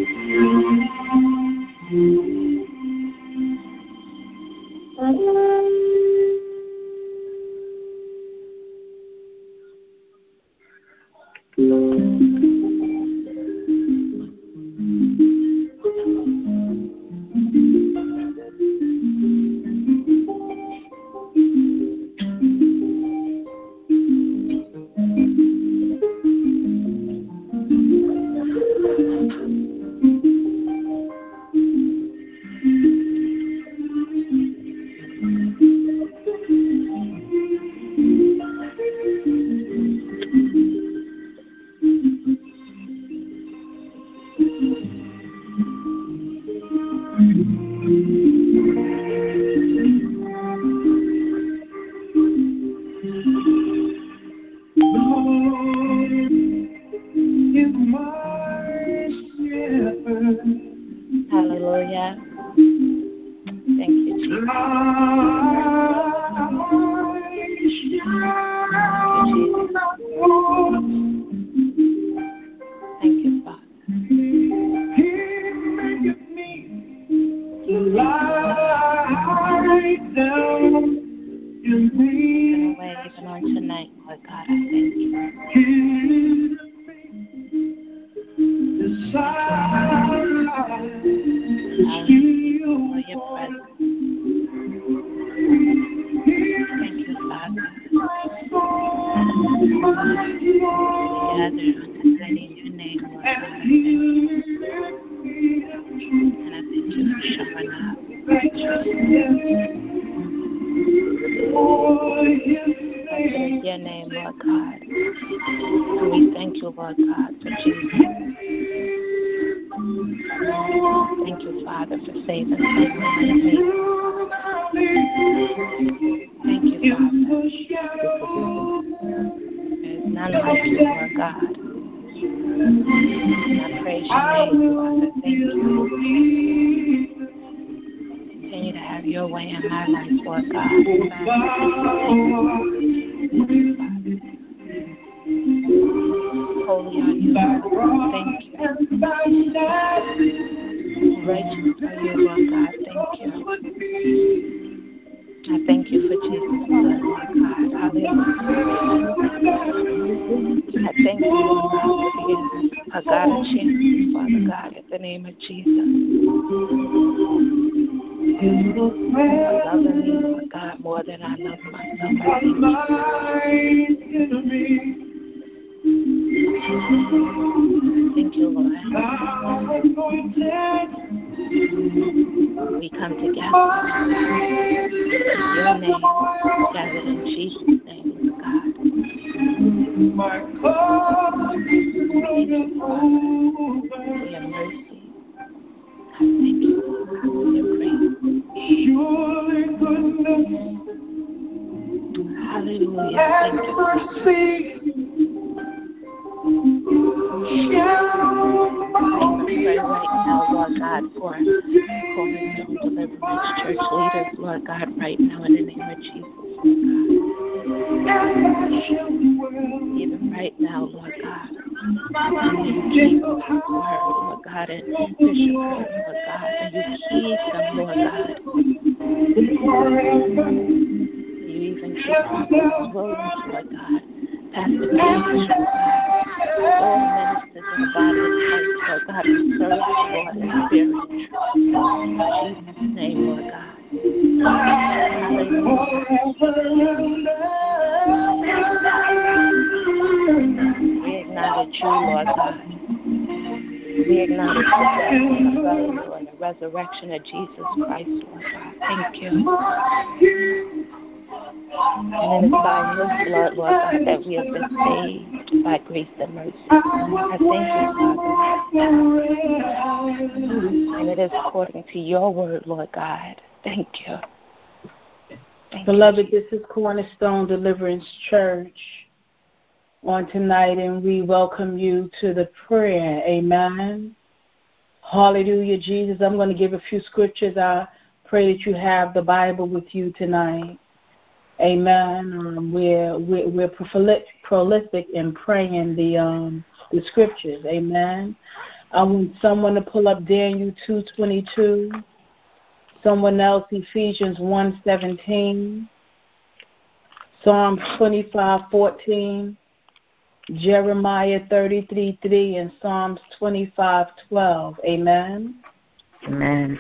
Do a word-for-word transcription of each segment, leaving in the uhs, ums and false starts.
Hallelujah. Thank you, Jesus. Thank you, Father. Even away, even on tonight, Lord God, I thank you. Hallelujah for your presence. Thank you, Father. Together on tonight in your name, Lord God, I thank you. And I thank you for showing up. In your name, Lord God. And we thank you, Lord God, for Jesus. Thank you, Father, for saving someone like me. Thank you, Father. There is none like you, Lord God. And I praise your name, Father. Thank you. Continue to have your way in my life, Lord God. Holy are you, Lord God. Thank you. Righteous are you, Lord God. Thank you. I thank you for Jesus' blood, Lord God. Hallelujah. I thank you, Lord God, for being a God of champions, Father God, in the name of Jesus. Loving me, Lord God, more than I love myself. I thank you, Lord. We come together in your name, gathered in Jesus' name, Lord God. Thank you, Father, for your mercy. I thank you, Lord God, for your grace. Hallelujah. Thank you, Father. Pray right now, Lord God, for Cornerstone Deliverance Church leaders, Lord God, right now in the name of Jesus, Lord God. Even right now, Lord God, may you keep Lord, Lord God, and Bishop Kurt, Lord God, may you keep them, Lord God. May you even keep Prophet Williams, Lord God, Pastor Page, Lord God, all ministers in the body of Christ, Lord God, who serve the Lord in spirit and truth. In Jesus' name, Lord God. Hallelujah. We acknowledge you, Lord God. We acknowledge the death and the burial and the resurrection of Jesus Christ, Lord God. Thank you. And it is by His blood, Lord God, that we have been saved by grace and mercy. I thank you, Father. And it is according to your word, Lord God. Thank you. Thank Beloved, you, this is Cornerstone Deliverance Church on tonight, and we welcome you to the prayer. Amen. Hallelujah, Jesus. I'm going to give a few scriptures. I pray that you have the Bible with you tonight. Amen. Um, we're we're, we're prolific, prolific in praying the um, the scriptures. Amen. I want someone to pull up Daniel two twenty-two. Someone else, Ephesians one seventeen. Psalm twenty-five fourteen. Jeremiah thirty-three three, and Psalms twenty-five twelve. Amen. Amen.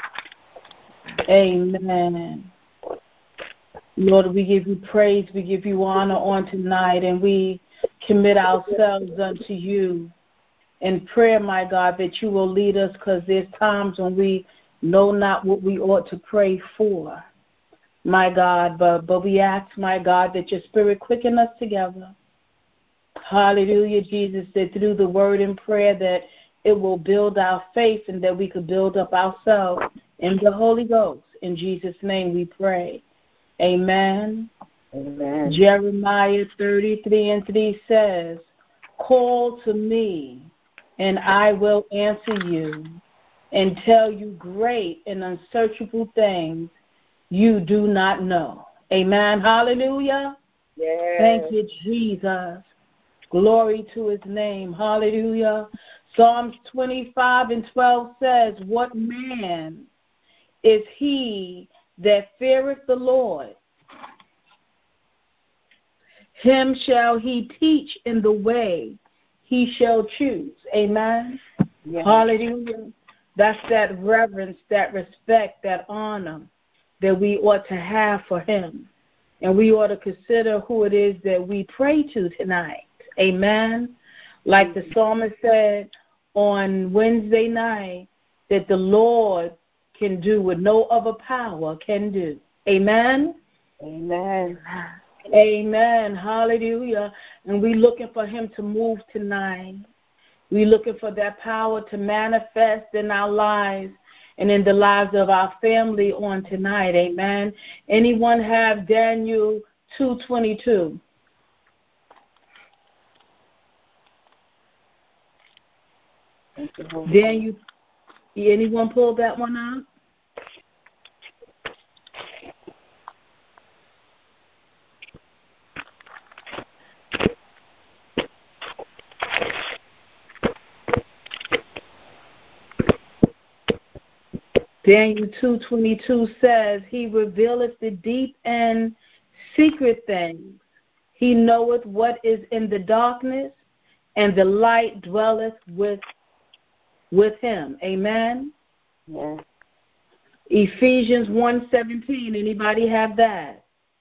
Amen. Lord, we give you praise, we give you honor on tonight, and we commit ourselves unto you in prayer, my God, that you will lead us, because there's times when we know not what we ought to pray for, my God, but, but we ask, my God, that your Spirit quicken us together. Hallelujah, Jesus, that through the word and prayer that it will build our faith and that we could build up ourselves in the Holy Ghost. In Jesus' name we pray. Amen. Amen. Jeremiah thirty-three and three says, call to me, and I will answer you and tell you great and unsearchable things you do not know. Amen. Hallelujah. Yes. Thank you, Jesus. Glory to his name. Hallelujah. Psalms twenty-five and twelve says, what man is he that feareth the Lord? Him shall he teach in the way he shall choose. Amen. Yes. Hallelujah. That's that reverence, that respect, that honor that we ought to have for him. And we ought to consider who it is that we pray to tonight. Amen. Like the psalmist said on Wednesday night, that the Lord can do what no other power can do. Amen. Amen. Amen. Hallelujah. And we're looking for him to move tonight. We're looking for that power to manifest in our lives and in the lives of our family on tonight. Amen. Anyone have Daniel two twenty-two? Daniel, anyone pull that one up? Daniel two twenty-two says, he revealeth the deep and secret things. He knoweth what is in the darkness, and the light dwelleth with with him. Amen. Yes. Ephesians one seventeen. Anybody have that?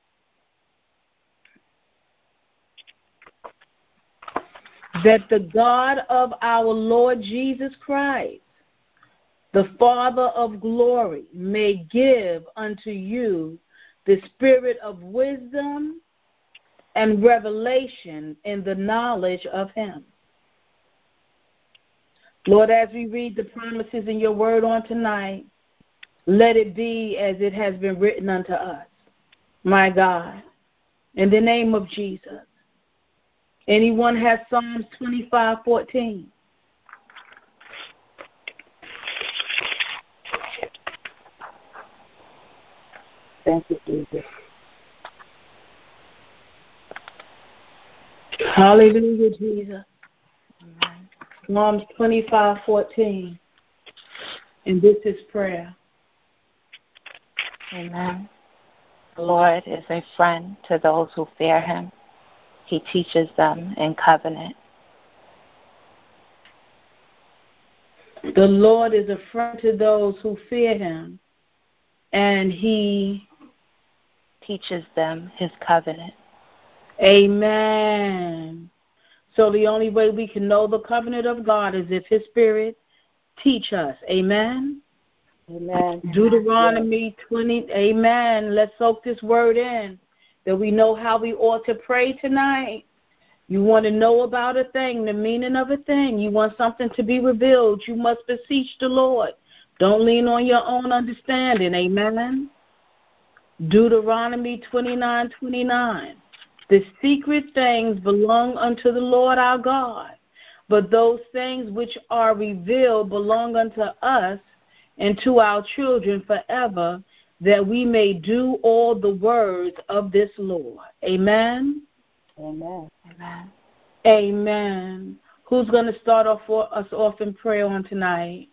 That the God of our Lord Jesus Christ, the Father of glory, may give unto you the spirit of wisdom and revelation in the knowledge of him. Lord, as we read the promises in your word on tonight, let it be as it has been written unto us, my God, in the name of Jesus. Anyone has Psalms twenty-five fourteen? Thank you, Jesus. Hallelujah, Jesus. Amen. Psalms twenty-five fourteen. And this is prayer. Amen. The Lord is a friend to those who fear him. He teaches them in covenant. The Lord is a friend to those who fear him, and he teaches them his covenant. Amen. So the only way we can know the covenant of God is if his Spirit teach us. Amen. Amen. Deuteronomy twenty. Amen. Let's soak this word in, that we know how we ought to pray tonight. You want to know about a thing, the meaning of a thing. You want something to be revealed. You must beseech the Lord. Don't lean on your own understanding. Amen. Deuteronomy twenty-nine twenty-nine. The secret things belong unto the Lord our God, but those things which are revealed belong unto us and to our children forever, that we may do all the words of this law. Amen. Amen. Amen. Amen. Who's going to start off for us off in prayer on tonight?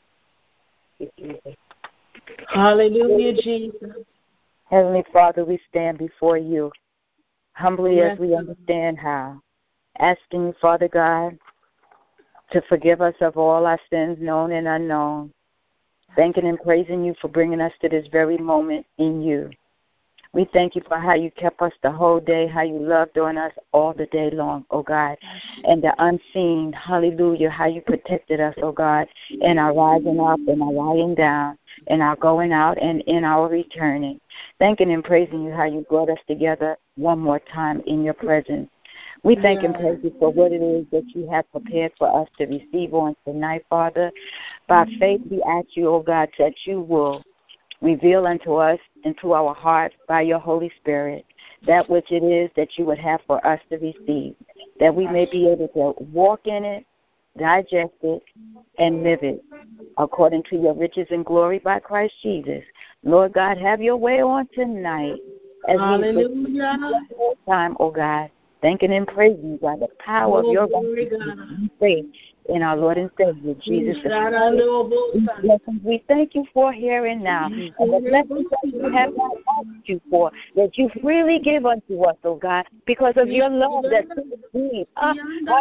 Hallelujah, Jesus. Heavenly Father, we stand before you humbly Yes. as we understand how, asking you, Father God, to forgive us of all our sins, known and unknown, thanking and praising you for bringing us to this very moment in you. We thank you for how you kept us the whole day, how you loved on us all the day long, oh God, and the unseen, hallelujah, how you protected us, oh God, in our rising up and our lying down, in our going out and in our returning. Thanking and praising you how you brought us together one more time in your presence. We thank and praise you for what it is that you have prepared for us to receive on tonight, Father. By faith, we ask you, oh God, that you will reveal unto us and to our hearts by your Holy Spirit that which it is that you would have for us to receive, that we may be able to walk in it, digest it, and live it according to your riches and glory by Christ Jesus. Lord God, have your way on tonight as Hallelujah. we time, oh God, thanking and praising you by the power of your faith in our Lord and Savior, Jesus. The blessings we thank you for here and now, and the blessings that we have not asked you for, that you freely give unto us, oh God, because of your love that supersedes. Ah,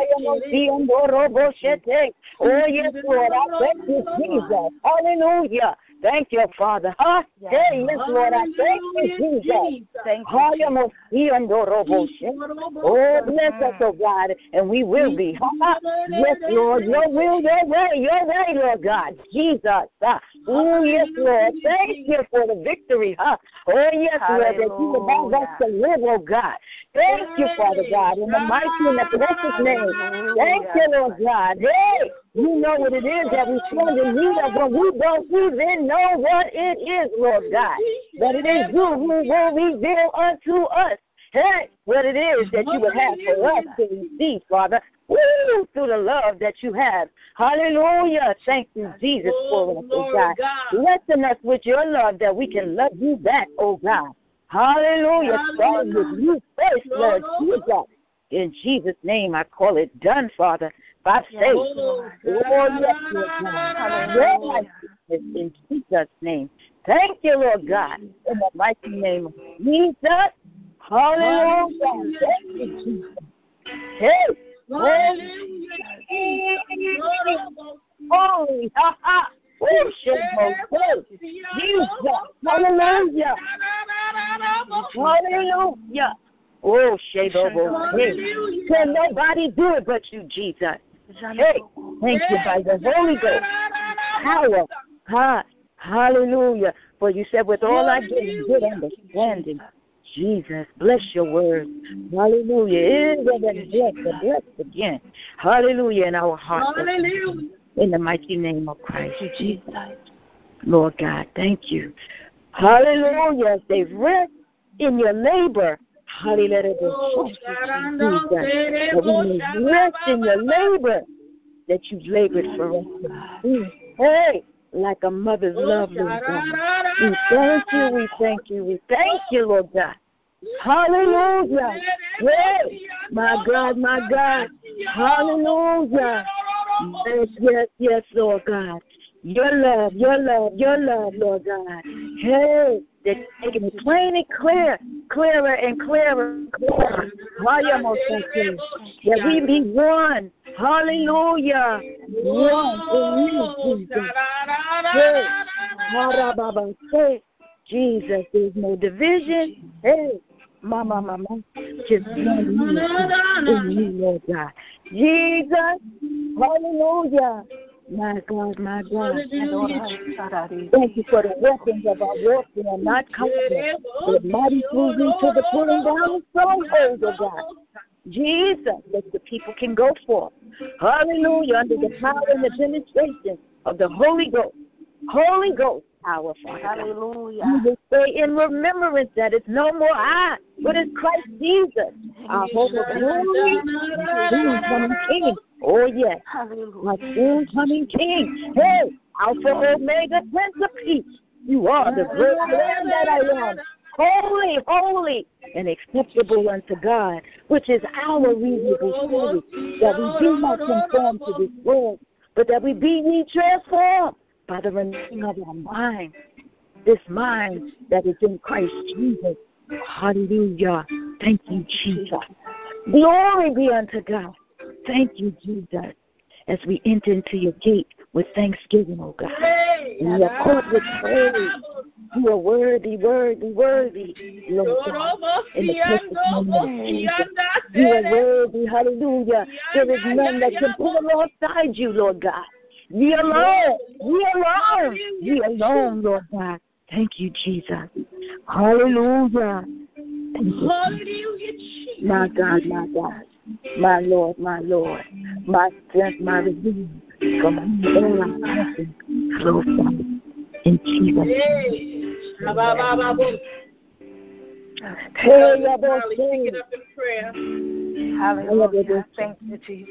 oh, yes, Lord, I thank you, Jesus. Hallelujah. Thank you, Father. Huh? Yes. Hey, yes, Lord, I thank you, Jesus. Thank you. Oh, bless us, oh God, and we will be. Huh? Yes, Lord, your will, your way, your way, Lord God. Jesus. Huh? Oh, yes, Lord. Thank you for the victory. Huh? Oh, yes, Lord, that you allow us to live, oh God. Thank you, Father God, in the mighty and the precious name. Thank you, Lord God. Hey. You know what it is that we stand in need of, but we don't even know what it is, Lord God. But it is you who will reveal unto us, hey, what it is that you would have for us to receive, Father. Woo, through the love that you have. Hallelujah. Thank you, Jesus, for us, oh God. Blessing us with your love that we can love you back, oh God. Hallelujah. Starting with you first, Lord Jesus. In Jesus' name, I call it done, Father. By faith. Oh, yes, Lord God. Yes, in Jesus' name. Thank you, Lord God. In the mighty name of Jesus. Hallelujah. Thank you, Jesus. Hey. Holy. Ha ha. Oh, Jesus. Hallelujah. Hallelujah. Oh, Shebobo. Hey. Can nobody do it but you, Jesus. Hey, thank you by the Holy Ghost power. Ha, hallelujah. For you said with all I get is good understanding. Jesus, bless your word. Hallelujah. Bless, bless again. Hallelujah in our hearts. Hallelujah. In the mighty name of Christ Jesus. Lord God, thank you. Hallelujah. They rest in your labor. Hallelujah. That we may rest in your labor that you've labored for us. Hey, like a mother's love, Lord God. We thank you, we thank you, we thank you, Lord God. Hallelujah. Hey, my God, my God. Hallelujah. Yes, yes, yes, Lord God. Your love, your love, your love, Lord God. Hey, they're making it plain and clear, clearer and clearer and clearer. That we be one. Hallelujah. One in you, Jesus. Hey, Jesus, there's no division. Hey, mama, mama, just one in you, Lord God. Jesus, hallelujah. My God, my God. Thank you for the weapons of our warfare, not comfortable, but mighty through you to the pulling down of strongholds, oh God. Jesus, that the people can go forth. Hallelujah, under the power and the demonstration of the Holy Ghost. Holy Ghost power, Father. Hallelujah. You will stay in remembrance that it's no more I, but it's Christ Jesus, our hope of glory, soon coming King. Oh, yes, our soon coming King. Hey, Alpha, Omega, Prince of Peace. You are the great Lamb that I am. Holy, holy, and acceptable unto God, which is our reasonable service, that we be not conformed to this world, but that we be ye transformed by the renewing of our mind, this mind that is in Christ Jesus. Hallelujah. Thank you, Jesus. Glory be unto God. Thank you, Jesus. As we enter into your gate with thanksgiving, oh God, and your court with praise. You are worthy, worthy, worthy, Lord God, in the precious name of Jesus. You are worthy, hallelujah. There is none that can put alongside you, Lord God. You alone, you alone, you alone, Lord God. Thank you, Jesus. Hallelujah. Thank you, hallelujah, Jesus. My God, my God, my Lord, my Lord, my strength, my redeemer, from all our blessings flow from in Jesus' name. Hallelujah. Thank you, Jesus.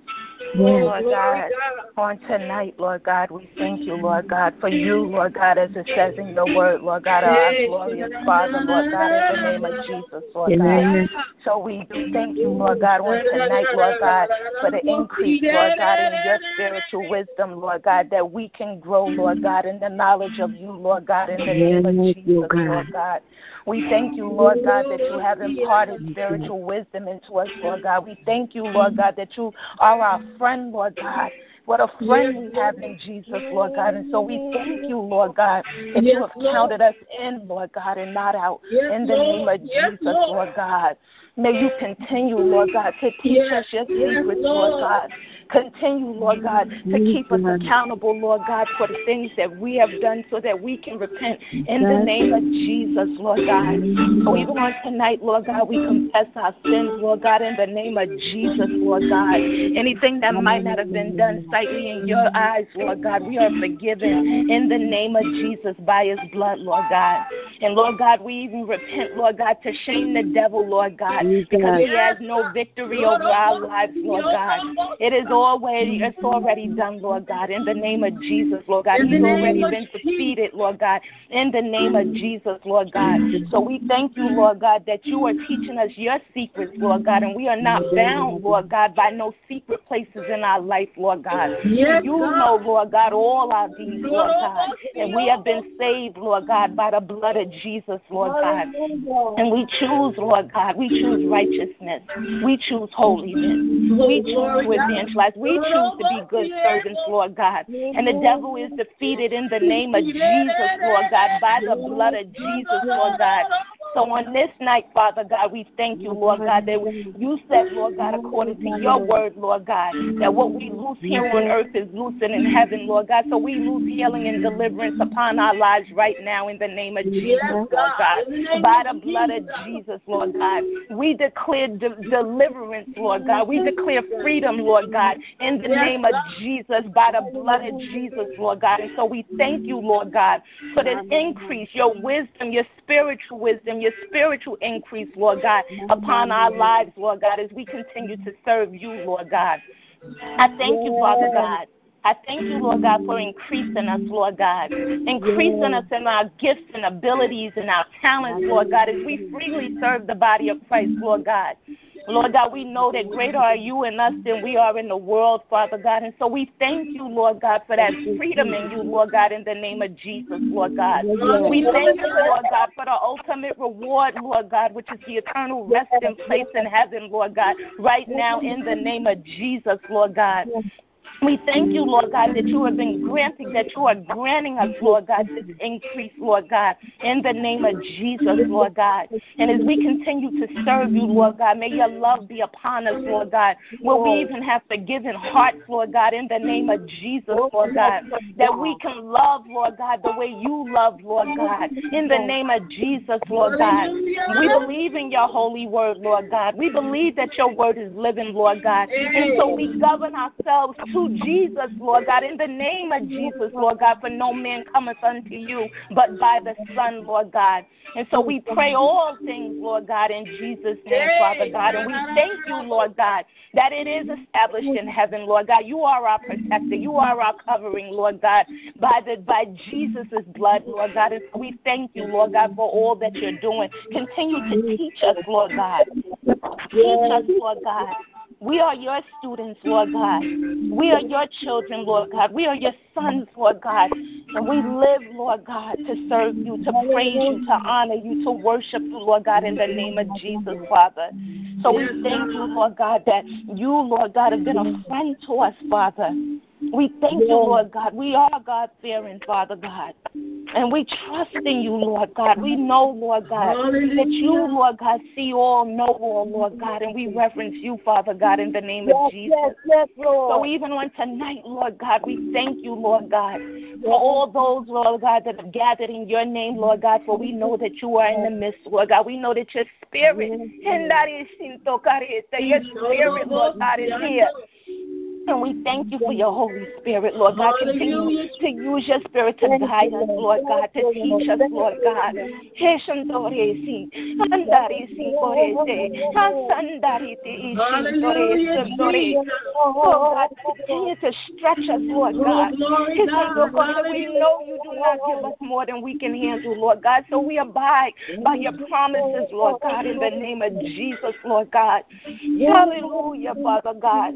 Lord God, on tonight, Lord God, we thank you, Lord God, for you, Lord God, as it says in your word, Lord God, our glorious Father, Lord God, in the name of Jesus, Lord God. So we do thank you, Lord God, on tonight, Lord God, for the increase, Lord God, in your spiritual wisdom, Lord God, that we can grow, Lord God, in the knowledge of you, Lord God, in the name of Jesus, Lord God. We thank you, Lord God, that you have imparted spiritual wisdom into us, Lord God. We thank you, Lord God, that you are our friend, Lord God. What a friend we have in Jesus, Lord God. And so we thank you, Lord God, that you have counted us in, Lord God, and not out. In the name of Jesus, Lord God. May you continue, Lord God, to teach us your secrets, Lord God. Continue, Lord God, to keep us accountable, Lord God, for the things that we have done so that we can repent in the name of Jesus, Lord God. So even on tonight, Lord God, we confess our sins, Lord God, in the name of Jesus, Lord God. Anything that might not have been done sightly in your eyes, Lord God, we are forgiven in the name of Jesus by his blood, Lord God. And Lord God, we even repent, Lord God, to shame the devil, Lord God, because he has no victory over our lives, Lord God. It is already, it's already done, Lord God, in the name of Jesus, Lord God. He's already been defeated, Lord God, in the name of Jesus, Lord God. So we thank you, Lord God, that you are teaching us your secrets, Lord God, and we are not bound, Lord God, by no secret places in our life, Lord God. You know, Lord God, all our deeds, Lord God, and we have been saved, Lord God, by the blood of Jesus, Lord God. And we choose, Lord God, we choose righteousness. We choose holiness. We choose to evangelize. We choose to be good servants, Lord God. And the devil is defeated in the name of Jesus, Lord God, by the blood of Jesus, Lord God. So on this night, Father God, we thank you, Lord God, that you said, Lord God, according to your word, Lord God, that what we loose here on earth is loosed in heaven, Lord God. So we loose healing and deliverance upon our lives right now in the name of Jesus, Lord God. By the blood of Jesus, Lord God. We declare de- deliverance, Lord God. We declare freedom, Lord God, in the name of Jesus, by the blood of Jesus, Lord God. And so we thank you, Lord God, for the increase, your wisdom, your spiritual wisdom, your spiritual increase, Lord God, upon our lives, Lord God, as we continue to serve you, Lord God. I thank you, Father God. I thank you, Lord God, for increasing us, Lord God, increasing us in our gifts and abilities and our talents, Lord God, as we freely serve the body of Christ, Lord God. Lord God, we know that greater are you in us than we are in the world, Father God. And so we thank you, Lord God, for that freedom in you, Lord God, in the name of Jesus, Lord God. We thank you, Lord God, for the ultimate reward, Lord God, which is the eternal resting place in heaven, Lord God, right now in the name of Jesus, Lord God. We thank you, Lord God, that you have been granting, that you are granting us, Lord God, this increase, Lord God, in the name of Jesus, Lord God. And as we continue to serve you, Lord God, may your love be upon us, Lord God. Will we even have forgiving hearts, Lord God, in the name of Jesus, Lord God, that we can love, Lord God, the way you love, Lord God, in the name of Jesus, Lord God. We believe in your holy word, Lord God. We believe that your word is living, Lord God. And so we govern ourselves to you, Jesus, Lord God, in the name of Jesus, Lord God, for no man cometh unto you but by the Son, Lord God. And so we pray all things, Lord God, in Jesus' name, Father God. And we thank you, Lord God, that it is established in heaven, Lord God. You are our protector. You are our covering, Lord God, by the by Jesus' blood, Lord God. And so we thank you, Lord God, for all that you're doing. Continue to teach us, Lord God. Teach us, Lord God. We are your students, Lord God. We are your children, Lord God. We are your sons, Lord God. And we live, Lord God, to serve you, to praise you, to honor you, to worship you, Lord God, in the name of Jesus, Father. So we thank you, Lord God, that you, Lord God, have been a friend to us, Father. We thank you, Lord God. We are God-fearing, Father God. And we trust in you, Lord God. We know, Lord God, Hallelujah. That you, Lord God, see all, know all, Lord God, and we reverence you, Father God, in the name yes, of Jesus. Yes, yes, Lord. So even on tonight, Lord God, we thank you, Lord God, for all those, Lord God, that have gathered in your name, Lord God, for we know that you are in the midst, Lord God. We know that your spirit, and that is your spirit, Lord God, is here. And we thank you for your Holy Spirit, Lord God. Continue to use your spirit to guide us, Lord God, to teach us, Lord God. Oh, God, continue to stretch us, Lord God. We know you do not give us more than we can handle, Lord God. So we abide by your promises, Lord God, in the name of Jesus, Lord God. Hallelujah, Father God.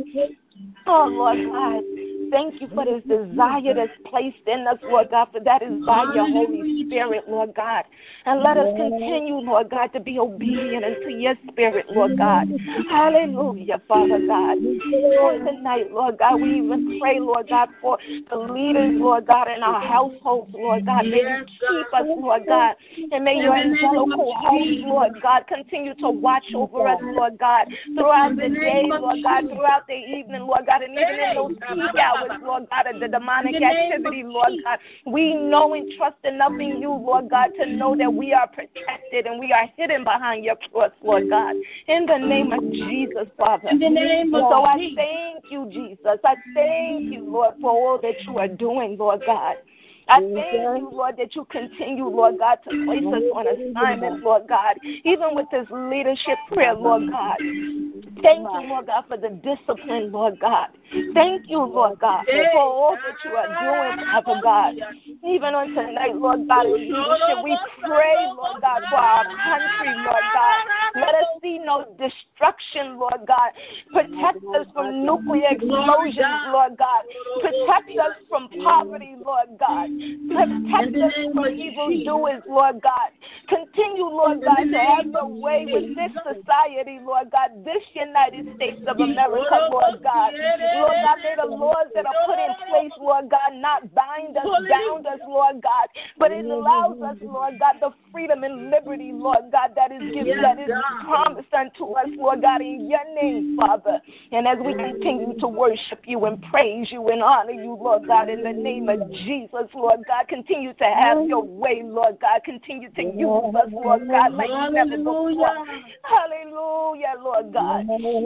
Oh, Lord God, thank you for this desire that's placed in us, Lord God, for that is by your Holy Spirit, Lord God. And let us continue, Lord God, to be obedient unto your spirit, Lord God. Hallelujah, Father God. On tonight, Lord God, we even pray, Lord God, for the leaders, Lord God, in our households, Lord God. May you keep us, Lord God, and may your angelical host, Lord God, continue to watch over us, Lord God, throughout the day, Lord God, throughout the evening, Lord God, and even in those peak hours, Lord God, of the demonic activity, Lord God. We know and trust enough in you, Lord God, to know that we are protected and we are hidden behind your cross, Lord God. In the name of Jesus, Father. In the name of so I thank you, Jesus. I thank you, Lord, for all that you are doing, Lord God. I thank you, Lord, that you continue, Lord God, to place us on assignment, Lord God, even with this leadership prayer, Lord God. Thank you, Lord God, for the discipline, Lord God. Thank you, Lord God, for all that you are doing, Father God. Even on tonight, Lord God, in leadership, we pray, Lord God, for our country, Lord God. Let us see no destruction, Lord God. Protect us from nuclear explosions, Lord God. Protect us from poverty, Lord God. Protect us from evildoers, Lord God. Continue, Lord God, to have your way with this society, Lord God, this United States of America, Lord God. Lord God, may the laws that are put in place, Lord God, not bind us, bound us, Lord God, but it allows us, Lord God, the freedom and liberty, Lord God, that is given, that is promised unto us, Lord God, in your name, Father. And as we continue to worship you and praise you and honor you, Lord God, in the name of Jesus, Lord God, continue to have your way, Lord God. Continue to use us, Lord God, like never before. Hallelujah, Lord God.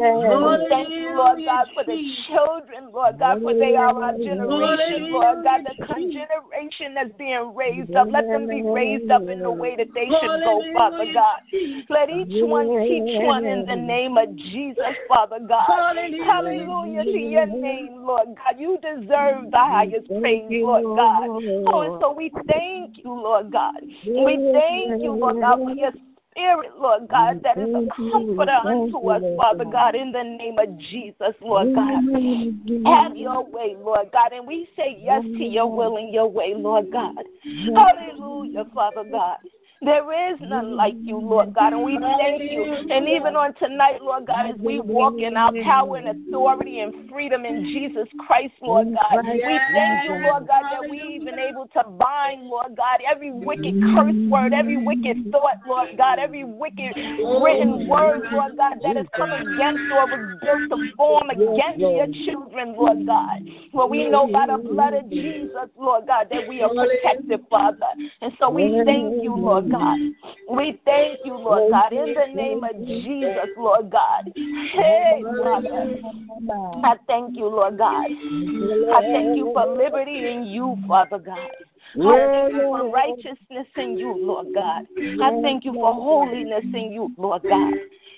We thank you, Lord God, for the children, Lord God, for they are our generation, Lord God, the generation that's being raised up. Let them be raised up in the way that they should go, Father God. Let each one teach one in the name of Jesus, Father God. Hallelujah to your name, Lord God. You deserve the highest praise, Lord God. Oh, and so we thank you, Lord God. We thank you, Lord God, for your Spirit, Lord God, that is a comforter unto us, Father God, in the name of Jesus, Lord God. Have your way, Lord God, and we say yes to your will and your way, Lord God. Hallelujah, Father God. There is none like you, Lord God, and we thank you. And even on tonight, Lord God, as we walk in our power and authority and freedom in Jesus Christ, Lord God, we thank you, Lord God, that we've been able to bind, Lord God, every wicked curse word, every wicked thought, Lord God, every wicked written word, Lord God, that has come against or was built to form against your children, Lord God. For we know by the blood of Jesus, Lord God, that we are protected, Father. And so we thank you, Lord God. God. We thank you, Lord God, in the name of Jesus, Lord God. Hey, Father, I thank you, Lord God. I thank you for liberty in you, Father God. I thank you for righteousness in you, Lord God. I thank you for holiness in you, Lord God.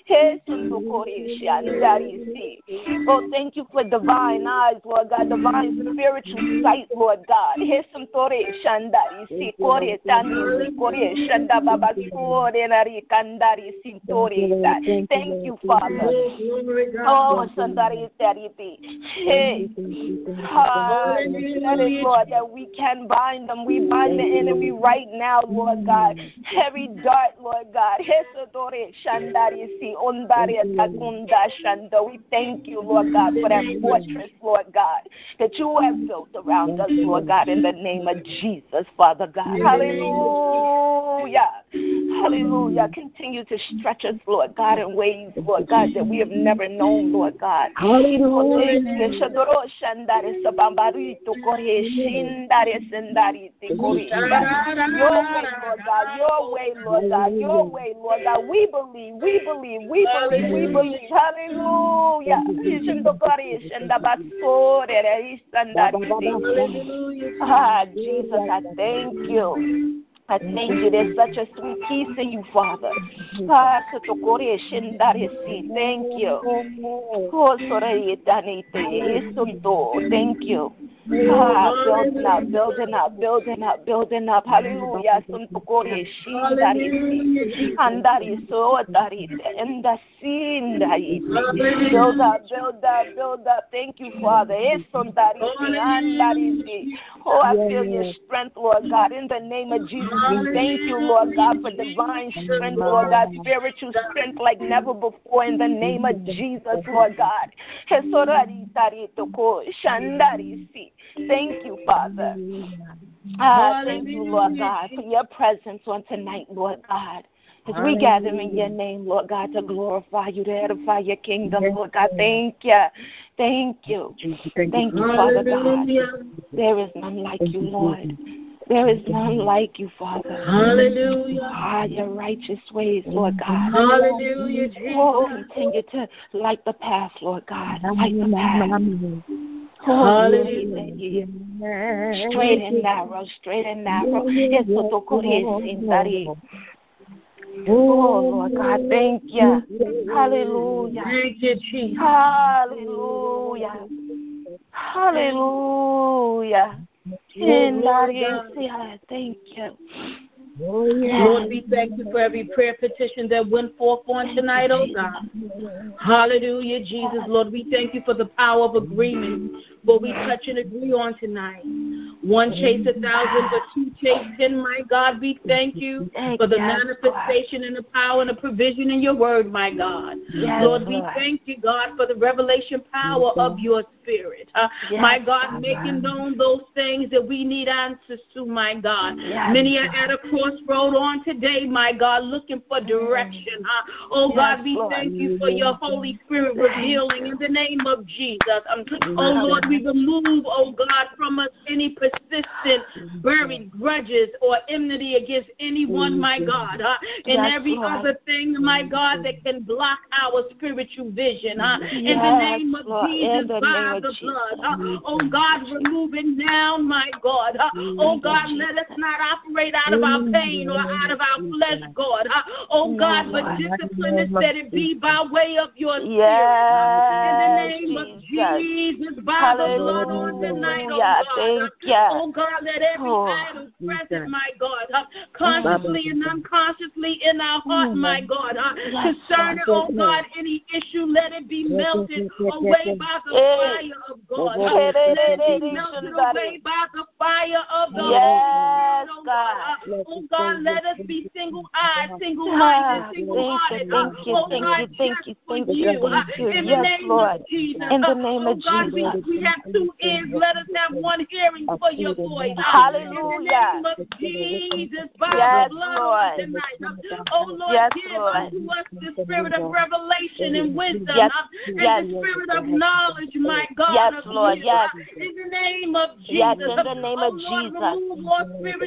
Oh, thank you for divine eyes, Lord God, divine spiritual sight, Lord God. Thank you, Father. Oh, hey, ah, you said it, Lord, that we can bind them. We bind the enemy right now, Lord God. Every dart, Lord God. We thank you, Lord God, for that fortress, Lord God, that you have built around us, Lord God, in the name of Jesus, Father God. Hallelujah. Hallelujah. Continue to stretch us, Lord God, in ways, Lord God, that we have never known, Lord God. Hallelujah. Your way, Lord God, your way, Lord God, your way, Lord God. We believe, we believe, we believe, we believe. Hallelujah. Ah, Jesus, I thank you. I thank you. There's such a sweet peace in you, Father. Ah, thank you. Thank you. Ah, building up, building up, building up, building up. Hallelujah. Hallelujah. Build up, build up, build up. Thank you, Father. Oh, I feel your strength, Lord God. In the name of Jesus, we thank you, Lord God, for divine strength, Lord God, spiritual strength like never before. In the name of Jesus, Lord God. Thank you, Father. Ah, thank you, Lord God, for your presence on tonight, Lord God. As we gather in your name, Lord God, to glorify you, to edify your kingdom, Lord God, thank you. Thank you. Thank you, Father God. There is none like you, Lord. There is none like you, Father. Hallelujah. Ah, your righteous ways, Lord God. Hallelujah. Oh, continue to light the path, Lord God. Light the path. Oh, hallelujah. Straight and narrow, straight and narrow. Oh, Lord God, thank you. Hallelujah. Thank you, Jesus. Hallelujah. Hallelujah. Thank you. Lord, we thank you for every prayer petition that went forth on tonight, oh God. Hallelujah, Jesus. Lord, we thank you for the power of agreement. Lord, we touch and agree on tonight. One chase a thousand, but two chase ten, my God. We thank you for the manifestation and the power and the provision in your word, my God. Lord, we thank you, God, for the revelation power of your spirit. Uh, my God, making known those things that we need answers to, my God. Many are at a crossroad on today, my God, looking for direction. Uh, oh, God, we thank you for your Holy Spirit revealing in the name of Jesus. Um, oh, Lord, we remove, oh, God, from us any persistent buried grudges or enmity against anyone, my God, uh, and every other thing, my God, that can block our spiritual vision. Uh, in the name of Jesus, by the blood. Uh, oh, God, remove it now, my God. Uh, oh, God, let us not operate out of our pain or out of our flesh, God. Uh, oh, God, but discipline us that it be by way of your spirit. Uh, in the name of Jesus, by the blood on tonight, oh, God. Thank you. Oh, God, let every oh, idol present, my God, uh, consciously and unconsciously in our heart, my God, uh, concerning, oh, God, any issue, let it be melted away by the fire of God. Uh, let it be melted away by the fire of the Holy Spirit, oh, God. Uh, oh, God, let us be single-eyed, single-minded, single-hearted, uh, oh, God, just for you. Uh, in the name of Jesus. In the name of Jesus. Oh, God, we, we have two ears. Let us have one hearing for your voice. Hallelujah. In the name of Jesus, by yes, the blood Lord. tonight. Oh, Lord, yes, give Lord. unto us the spirit of revelation and wisdom yes, and yes. the spirit of knowledge, my God. Yes, of Lord. you. Yes. In the name of Jesus. Yes, in the name oh, of Lord, Jesus. remove all spiritual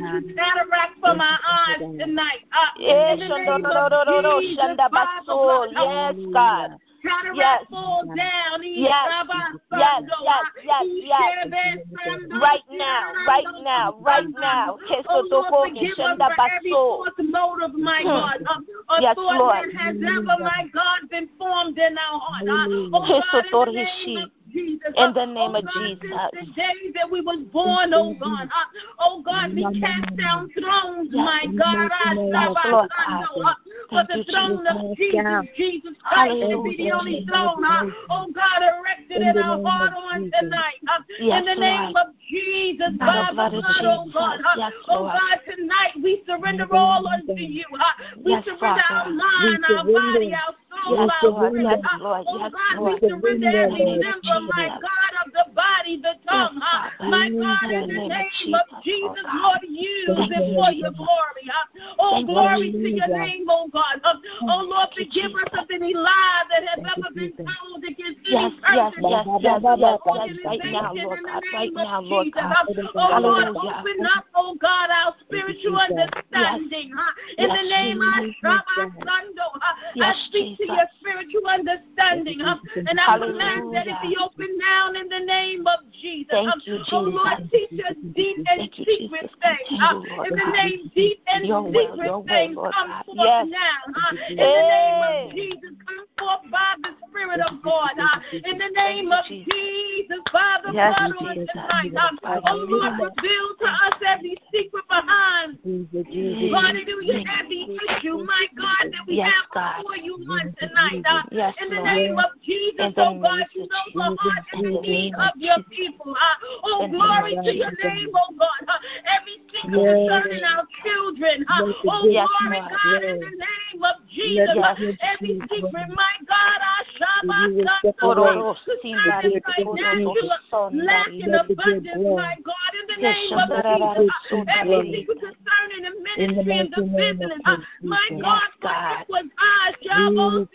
cataract from our eyes tonight. Uh, Yes, in the name of Jesus, Father, yes, God. cataract Yes. fall down. Yes, yes, yes, yes, yes. Right now, right now, right now. Oh Lord, forgive us for every false motive, my God. Uh, a Yes, thought Lord. that has ever, my God, been formed in our heart. Uh, oh God, in the name of Jesus. In the name oh of God, Jesus. since the day that we was born, oh God. Uh, oh God, we cast down thrones, my God. Yes, Lord God. Uh, for the throne of Jesus, Jesus Christ to be the only throne. Uh, oh God, erected in our heart on tonight. Uh, Yes, in the name Lord. of Jesus, By the Father, blood of God, oh Jesus. God. Uh, Yes, oh Lord. God, tonight we surrender all unto you. Uh, we Yes, surrender our Father. mind, our body, our soul, Yes, our Lord. spirit. Yes, Uh, Lord. oh Yes, God, Lord. we surrender every In the name of member, my Jesus. God, of the body, the tongue. Yes, Uh, Father. my God, In in the the name of name of Jesus, Jesus, oh God. Lord, use Thank it you, for Jesus. your glory. Uh, oh, Thank you, glory to Jesus. your name, oh God. Uh, oh Lord, Thank you, forgive us Jesus. of any lie that has ever been told against Yes, any yes, person. yes, yes, or yes, yes, right organization now, Lord in the God, right name of now, Lord Jesus. God. Uh, oh Lord, Hallelujah. open up, oh God, our spiritual understanding. Uh, in Yes, the name of Jesus. Shabbat Sando, uh, I Yes, speak to Jesus. your spiritual understanding. Uh, and I command that it Hallelujah. be opened now in the name of Jesus. Thank Um, you, oh Lord, Jesus. teach us deep and Thank you, secret Jesus. things. Continue, Uh, Lord in the God. name deep and Your will, secret your way, things Lord come God. forth Yes. now. Uh, in the Hey. name of Jesus, come forth by the Spirit of God. Uh, in the name of Jesus. Jesus, Father, Yes, God, on Jesus. tonight. Um, By oh your Lord, blood. reveal to us every secret behind. Yes, Hallelujah, every issue, my God, that we Yes, have God. before you on tonight. Uh, Yes, in the Lord. name of Jesus, In the oh name God, of you know the Jesus. heart In and the the need name of of your Jesus. people. Uh, oh, In the name glory of to your Jesus. name, oh God. Uh, every secret concerning our children. Uh, oh, Yes, glory, Lord. God, in the name of Jesus. Yes. Uh, every secret, my God, I Shabbat Ororo, concerning sindari, financial ororo, lack and abundance, my God, in the name of Jesus. Uh, every secret concerning the ministry and the business. Uh, my God, for it was I, Shabbat,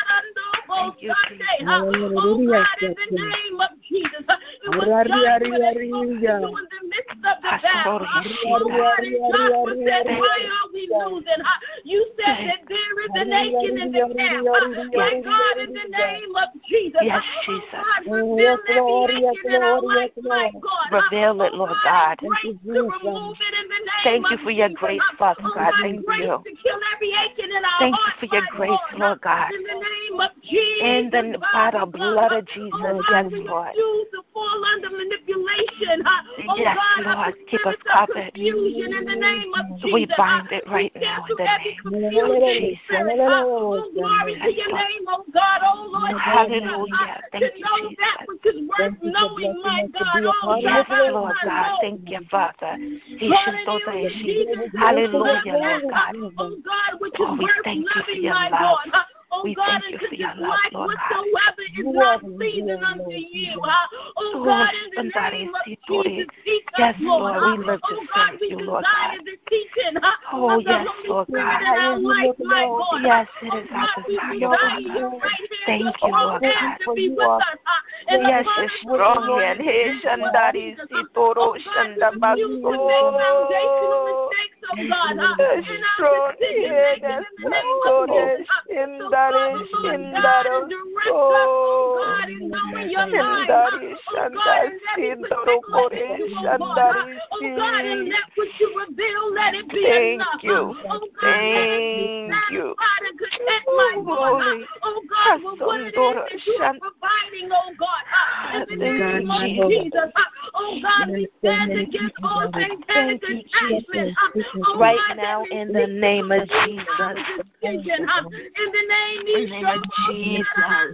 Thank you, Sunday. Jesus. Uh, oh God, in the name of Jesus. Uh, it was Joshua that spoke to you in the midst of the battle. Uh, oh God, and Joshua said, why are we losing? Uh, you said that there is an aching in the camp. Uh, my God, in the name of Jesus. Yes, Uh, Jesus. oh God, reveal every aching in our life, my God. Uh, Reveal it, oh Lord God. God. And grace to remove it in the name Thank you of for your Jesus. grace, Uh, Father oh God. God, Thank grace you. to kill every aching in our Thank you heart, for your my grace, God. Lord God. In the name of Jesus. In the by the blood of Jesus, Oh God, yes, we Lord. refuse to fall under manipulation. Oh Yes, God, Lord. the Keep us spirit of covered. confusion in the name of Jesus. We bind it right we now in cancel the every name confusion Jesus. spirit. Oh glory to your name, oh God, oh Lord. Hallelujah. Thank to you, know Jesus. that which is worth knowing, my God. Oh, Yes, Shabbat, Lord God. Thank you, Father. Hallelujah, Jesus. Hallelujah, Lord God. Oh God, which is Oh, we worth thank you for loving, your my love. God. Oh We God, thank you into for your this love, life Lord God. whatsoever is not pleasing unto you. Uh, oh God, in the name of Jesus, teach us, Yes, Lord. Lord, we Uh, live to oh God, serve we you, Lord desire God. the teaching uh, Oh, of the yes, Holy Lord Spirit God. in our life, my God. Yes, it Oh is God, our we desire, desire Lord your God. right hand, Thank your you, strong Lord hand God. to be with us. Uh, and Yes, upon it's us, strong Lord, hand. in Hey, the name of Shandari, Jesus. Uh, Sitoro, Oh God, we refuse to make foundational mistakes, oh God, uh, in our strong decision hand. making in the name of Santore, Jesus. Uh, So Shindari, Father, Lord God, Shindaro, and direct us, oh so. God, in knowing your mind. Shindari, Uh, Oh God, Shanda, in every Sindoro, particular Kore, issue, oh God. Uh, Shandari, Oh God, in that which you reveal, let it be Thank enough. you. Uh, Oh God, let us be Thank you. satisfied and content, my God. Holy. Uh, Oh God, with what it is that you are providing, oh God. Uh, In the Thank you, name of Jesus. Jesus. Uh, Oh God, we stand against all satanic Thank you, enchantment. Uh, Oh Right God, now, that may in the seek name to of confuse our Jesus. decision. Uh, In the name, In the name of Jesus.